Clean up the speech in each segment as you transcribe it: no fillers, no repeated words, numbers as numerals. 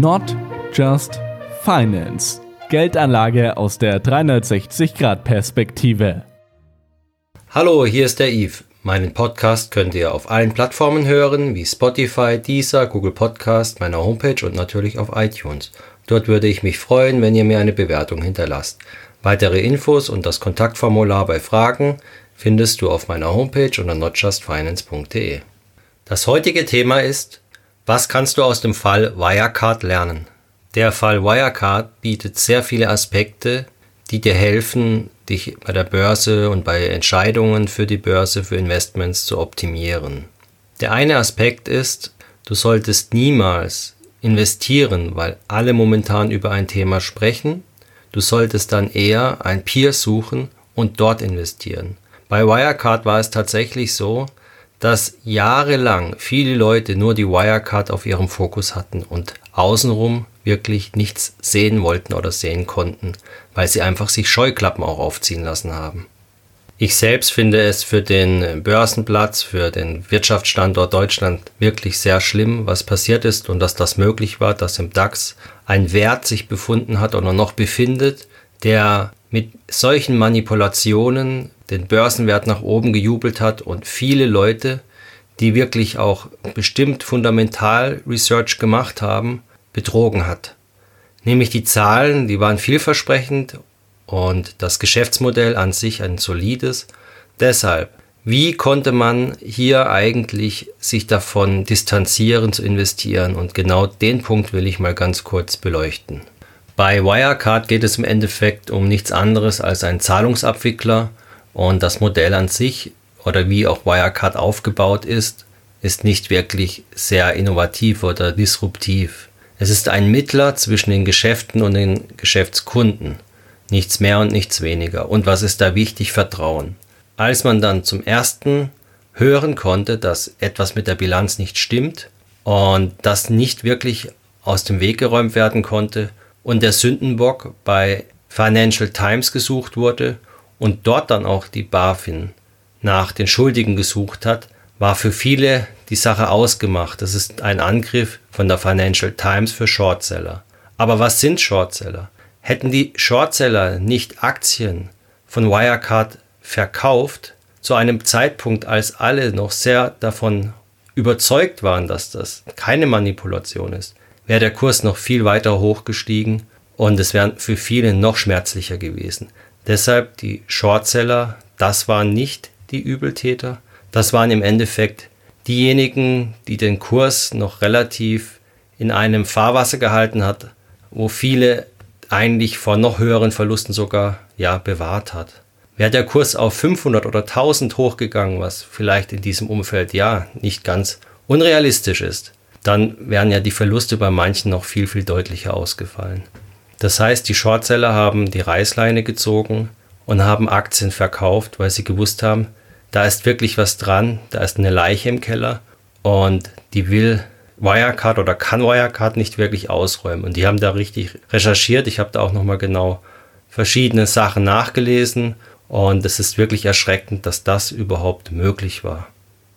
Not Just Finance. Geldanlage aus der 360-Grad-Perspektive. Hallo, hier ist der Yves. Meinen Podcast könnt ihr auf allen Plattformen hören, wie Spotify, Deezer, Google Podcast, meiner Homepage und natürlich auf iTunes. Dort würde ich mich freuen, wenn ihr mir eine Bewertung hinterlasst. Weitere Infos und das Kontaktformular bei Fragen findest du auf meiner Homepage unter notjustfinance.de. Das heutige Thema ist: Was kannst du aus dem Fall Wirecard lernen? Der Fall Wirecard bietet sehr viele Aspekte, die dir helfen, dich bei der Börse und bei Entscheidungen für die Börse, für Investments zu optimieren. Der eine Aspekt ist, du solltest niemals investieren, weil alle momentan über ein Thema sprechen. Du solltest dann eher ein Peer suchen und dort investieren. Bei Wirecard war es tatsächlich so, dass jahrelang viele Leute nur die Wirecard auf ihrem Fokus hatten und außenrum wirklich nichts sehen wollten oder sehen konnten, weil sie einfach sich Scheuklappen auch aufziehen lassen haben. Ich selbst finde es für den Börsenplatz, für den Wirtschaftsstandort Deutschland wirklich sehr schlimm, was passiert ist und dass das möglich war, dass im DAX ein Wert sich befunden hat oder noch befindet, der mit solchen Manipulationen den Börsenwert nach oben gejubelt hat und viele Leute, die wirklich auch bestimmt fundamental Research gemacht haben, betrogen hat. Nämlich die Zahlen, die waren vielversprechend und das Geschäftsmodell an sich ein solides. Deshalb, wie konnte man hier eigentlich sich davon distanzieren zu investieren? Und genau den Punkt will ich mal ganz kurz beleuchten. Bei Wirecard geht es im Endeffekt um nichts anderes als einen Zahlungsabwickler und das Modell an sich oder wie auch Wirecard aufgebaut ist nicht wirklich sehr innovativ oder disruptiv. Es ist ein Mittler zwischen den Geschäften und den Geschäftskunden. Nichts mehr und nichts weniger. Und was ist da wichtig? Vertrauen. Als man dann zum ersten hören konnte, dass etwas mit der Bilanz nicht stimmt und das nicht wirklich aus dem Weg geräumt werden konnte und der Sündenbock bei Financial Times gesucht wurde und dort dann auch die BaFin nach den Schuldigen gesucht hat, war für viele die Sache ausgemacht. Das ist ein Angriff von der Financial Times für Shortseller. Aber was sind Shortseller? Hätten die Shortseller nicht Aktien von Wirecard verkauft, zu einem Zeitpunkt, als alle noch sehr davon überzeugt waren, dass das keine Manipulation ist, wäre der Kurs noch viel weiter hochgestiegen und es wäre für viele noch schmerzlicher gewesen. Deshalb die Shortseller, das waren nicht die Übeltäter, das waren im Endeffekt diejenigen, die den Kurs noch relativ in einem Fahrwasser gehalten hat, wo viele eigentlich vor noch höheren Verlusten sogar bewahrt hat. Wäre der Kurs auf 500 oder 1000 hochgegangen, was vielleicht in diesem Umfeld nicht ganz unrealistisch ist, dann wären ja die Verluste bei manchen noch viel, viel deutlicher ausgefallen. Das heißt, die Shortseller haben die Reißleine gezogen und haben Aktien verkauft, weil sie gewusst haben, da ist wirklich was dran, da ist eine Leiche im Keller und die will Wirecard oder kann Wirecard nicht wirklich ausräumen. Und die haben da richtig recherchiert. Ich habe da auch nochmal genau verschiedene Sachen nachgelesen und es ist wirklich erschreckend, dass das überhaupt möglich war.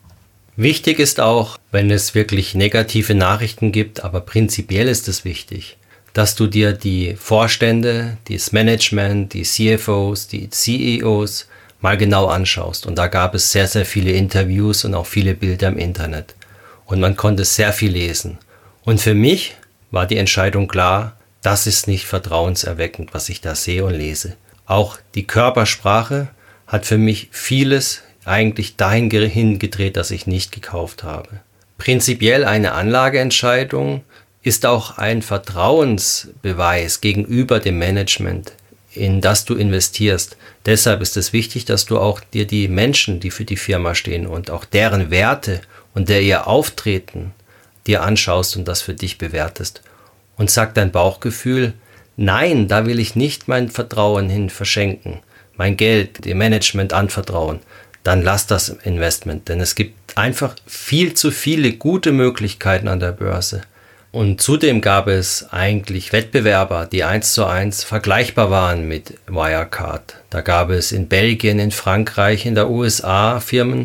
Wichtig ist auch, wenn es wirklich negative Nachrichten gibt, aber prinzipiell ist es wichtig, dass du dir die Vorstände, das Management, die CFOs, die CEOs mal genau anschaust. Und da gab es sehr, sehr viele Interviews und auch viele Bilder im Internet. Und man konnte sehr viel lesen. Und für mich war die Entscheidung klar, das ist nicht vertrauenserweckend, was ich da sehe und lese. Auch die Körpersprache hat für mich vieles eigentlich dahin gedreht, dass ich nicht gekauft habe. Prinzipiell eine Anlageentscheidung ist auch ein Vertrauensbeweis gegenüber dem Management, in das du investierst. Deshalb ist es wichtig, dass du auch dir die Menschen, die für die Firma stehen und auch deren Werte und ihr Auftreten dir anschaust und das für dich bewertest. Und sagt dein Bauchgefühl, nein, da will ich nicht mein Vertrauen hin verschenken, mein Geld dem Management anvertrauen, dann lass das Investment. Denn es gibt einfach viel zu viele gute Möglichkeiten an der Börse. Und zudem gab es eigentlich Wettbewerber, die 1:1 vergleichbar waren mit Wirecard. Da gab es in Belgien, in Frankreich, in der USA Firmen,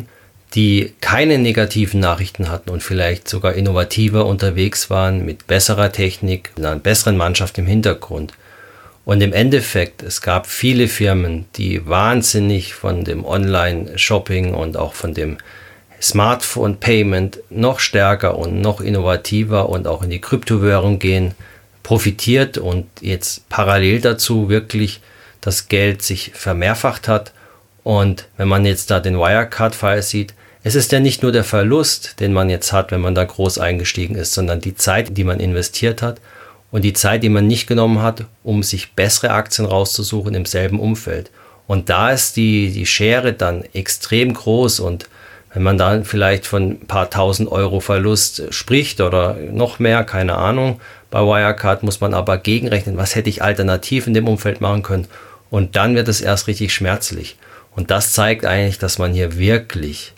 die keine negativen Nachrichten hatten und vielleicht sogar innovativer unterwegs waren mit besserer Technik, einer besseren Mannschaft im Hintergrund. Und im Endeffekt, es gab viele Firmen, die wahnsinnig von dem Online-Shopping und auch von dem Smartphone-Payment noch stärker und noch innovativer und auch in die Kryptowährung gehen, profitiert und jetzt parallel dazu wirklich das Geld sich vermehrfacht hat. Und wenn man jetzt da den Wirecard-Fall sieht, es ist ja nicht nur der Verlust, den man jetzt hat, wenn man da groß eingestiegen ist, sondern die Zeit, die man investiert hat und die Zeit, die man nicht genommen hat, um sich bessere Aktien rauszusuchen im selben Umfeld. Und da ist die Schere dann extrem groß, und wenn man dann vielleicht von ein paar tausend Euro Verlust spricht oder noch mehr, keine Ahnung, bei Wirecard muss man aber gegenrechnen, was hätte ich alternativ in dem Umfeld machen können, und dann wird es erst richtig schmerzlich. Und das zeigt eigentlich, dass man hier wirklich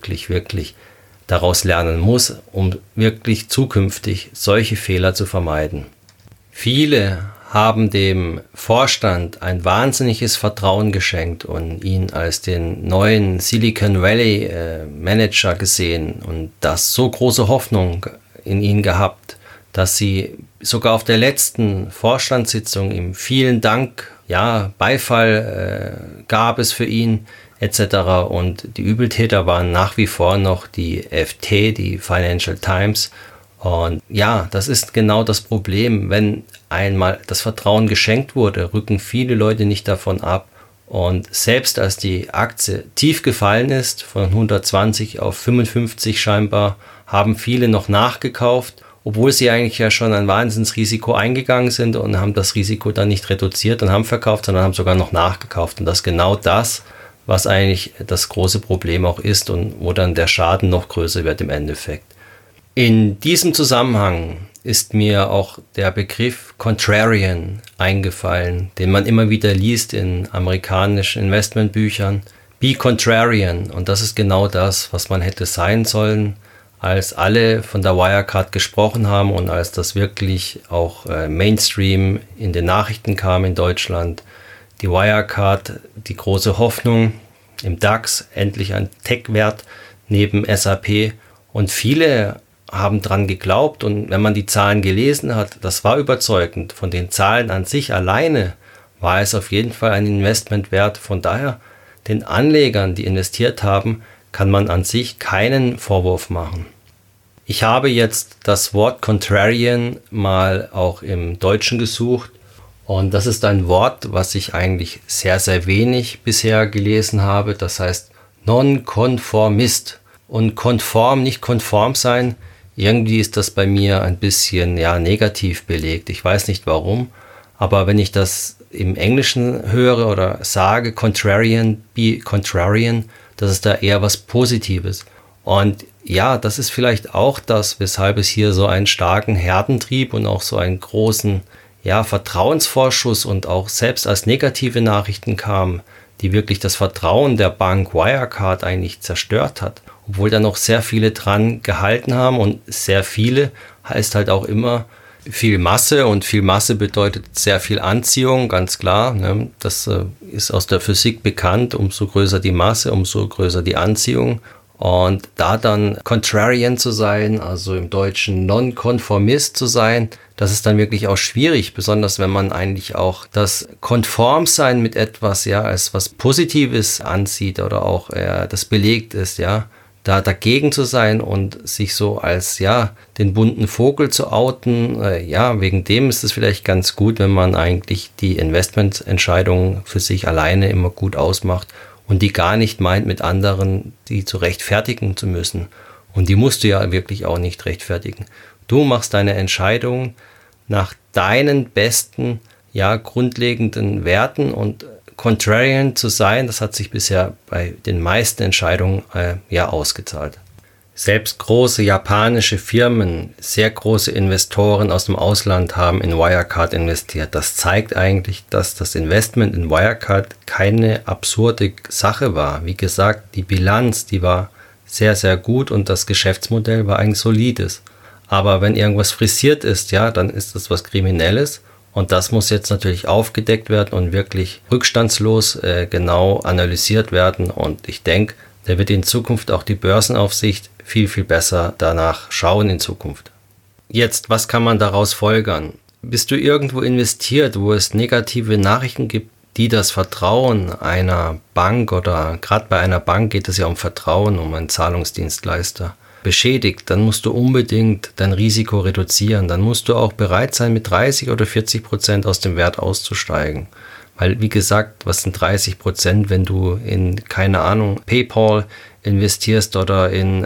daraus lernen muss, um wirklich zukünftig solche Fehler zu vermeiden. Viele haben dem Vorstand ein wahnsinniges Vertrauen geschenkt und ihn als den neuen Silicon Valley Manager gesehen und das so große Hoffnung in ihn gehabt, dass sie sogar auf der letzten Vorstandssitzung ihm vielen Dank, Beifall gab es für ihn etc. Und die Übeltäter waren nach wie vor noch die FT, die Financial Times. Und ja, das ist genau das Problem. Wenn einmal das Vertrauen geschenkt wurde, rücken viele Leute nicht davon ab. Und selbst als die Aktie tief gefallen ist, von 120 auf 55 scheinbar, haben viele noch nachgekauft, obwohl sie eigentlich ja schon ein Wahnsinnsrisiko eingegangen sind und haben das Risiko dann nicht reduziert und haben verkauft, sondern haben sogar noch nachgekauft. Und das ist genau das, was eigentlich das große Problem auch ist und wo dann der Schaden noch größer wird im Endeffekt. In diesem Zusammenhang ist mir auch der Begriff Contrarian eingefallen, den man immer wieder liest in amerikanischen Investmentbüchern. Be Contrarian, und das ist genau das, was man hätte sein sollen, als alle von der Wirecard gesprochen haben und als das wirklich auch Mainstream in den Nachrichten kam in Deutschland. Die Wirecard, die große Hoffnung im DAX, endlich ein Tech-Wert neben SAP, und viele haben dran geglaubt, und wenn man die Zahlen gelesen hat, das war überzeugend. Von den Zahlen an sich alleine war es auf jeden Fall ein Investment wert. Von daher, den Anlegern, die investiert haben, kann man an sich keinen Vorwurf machen. Ich habe jetzt das Wort Contrarian mal auch im Deutschen gesucht, und das ist ein Wort, was ich eigentlich sehr, sehr wenig bisher gelesen habe. Das heißt Nonkonformist. Und konform, nicht konform sein, irgendwie ist das bei mir ein bisschen negativ belegt. Ich weiß nicht warum, aber wenn ich das im Englischen höre oder sage, Contrarian, be Contrarian, das ist da eher was Positives. Und ja, das ist vielleicht auch das, weshalb es hier so einen starken Herdentrieb und auch so einen großen Vertrauensvorschuss und auch selbst als negative Nachrichten kam, die wirklich das Vertrauen der Bank Wirecard eigentlich zerstört hat. Obwohl da noch sehr viele dran gehalten haben, und sehr viele heißt halt auch immer viel Masse, und viel Masse bedeutet sehr viel Anziehung, ganz klar. Ne? Das ist aus der Physik bekannt, umso größer die Masse, umso größer die Anziehung. Und da dann Contrarian zu sein, also im Deutschen Nonkonformist zu sein, das ist dann wirklich auch schwierig, besonders wenn man eigentlich auch das Konformsein mit etwas als was Positives ansieht oder auch das belegt ist, da dagegen zu sein und sich so als den bunten Vogel zu outen, wegen dem ist es vielleicht ganz gut, wenn man eigentlich die Investmententscheidungen für sich alleine immer gut ausmacht und die gar nicht meint, mit anderen die zu rechtfertigen zu müssen. Und die musst du ja wirklich auch nicht rechtfertigen. Du machst deine Entscheidung nach deinen besten, grundlegenden Werten, und Contrarian zu sein, das hat sich bisher bei den meisten Entscheidungen ausgezahlt. Selbst große japanische Firmen, sehr große Investoren aus dem Ausland haben in Wirecard investiert. Das zeigt eigentlich, dass das Investment in Wirecard keine absurde Sache war. Wie gesagt, die Bilanz, die war sehr, sehr gut und das Geschäftsmodell war eigentlich solides. Aber wenn irgendwas frisiert ist, dann ist das was Kriminelles. Und das muss jetzt natürlich aufgedeckt werden und wirklich rückstandslos genau analysiert werden. Und ich denke, Da wird in Zukunft auch die Börsenaufsicht viel, viel besser danach schauen in Zukunft. Jetzt, was kann man daraus folgern? Bist du irgendwo investiert, wo es negative Nachrichten gibt, die das Vertrauen einer Bank, oder gerade bei einer Bank geht es ja um Vertrauen, um einen Zahlungsdienstleister, beschädigt, dann musst du unbedingt dein Risiko reduzieren. Dann musst du auch bereit sein, mit 30 oder 40% aus dem Wert auszusteigen. Weil, wie gesagt, was sind 30%, wenn du in, keine Ahnung, PayPal investierst oder in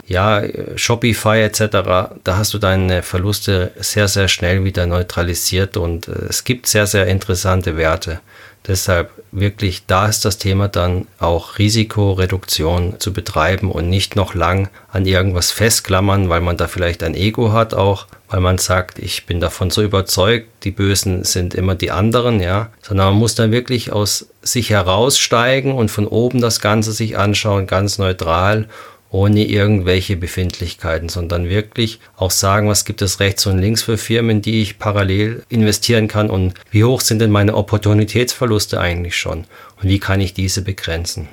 Shopify etc., da hast du deine Verluste sehr, sehr schnell wieder neutralisiert und es gibt sehr, sehr interessante Werte. Deshalb wirklich, da ist das Thema dann auch Risikoreduktion zu betreiben und nicht noch lang an irgendwas festklammern, weil man da vielleicht ein Ego hat auch, weil man sagt, ich bin davon so überzeugt, die Bösen sind immer die anderen, ja, sondern man muss dann wirklich aus sich heraussteigen und von oben das Ganze sich anschauen, ganz neutral, ohne irgendwelche Befindlichkeiten, sondern wirklich auch sagen, was gibt es rechts und links für Firmen, die ich parallel investieren kann und wie hoch sind denn meine Opportunitätsverluste eigentlich schon und wie kann ich diese begrenzen.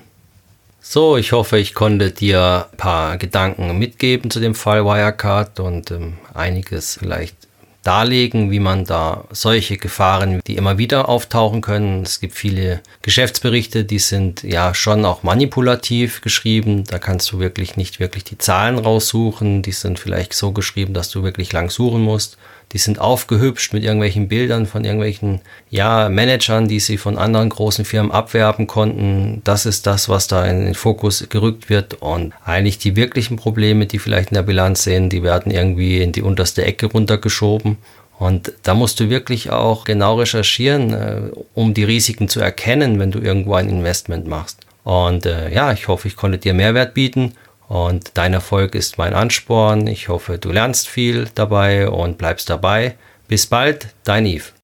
So, ich hoffe, ich konnte dir ein paar Gedanken mitgeben zu dem Fall Wirecard und einiges vielleicht darlegen, wie man da solche Gefahren, die immer wieder auftauchen können. Es gibt viele Geschäftsberichte, die sind ja schon auch manipulativ geschrieben. Da kannst du nicht wirklich die Zahlen raussuchen. Die sind vielleicht so geschrieben, dass du wirklich lang suchen musst. Die sind aufgehübscht mit irgendwelchen Bildern von irgendwelchen Managern, die sie von anderen großen Firmen abwerben konnten. Das ist das, was da in den Fokus gerückt wird. Und eigentlich die wirklichen Probleme, die vielleicht in der Bilanz sehen, die werden irgendwie in die unterste Ecke runtergeschoben. Und da musst du wirklich auch genau recherchieren, um die Risiken zu erkennen, wenn du irgendwo ein Investment machst. Und ich hoffe, ich konnte dir Mehrwert bieten. Und dein Erfolg ist mein Ansporn. Ich hoffe, du lernst viel dabei und bleibst dabei. Bis bald, dein Yves.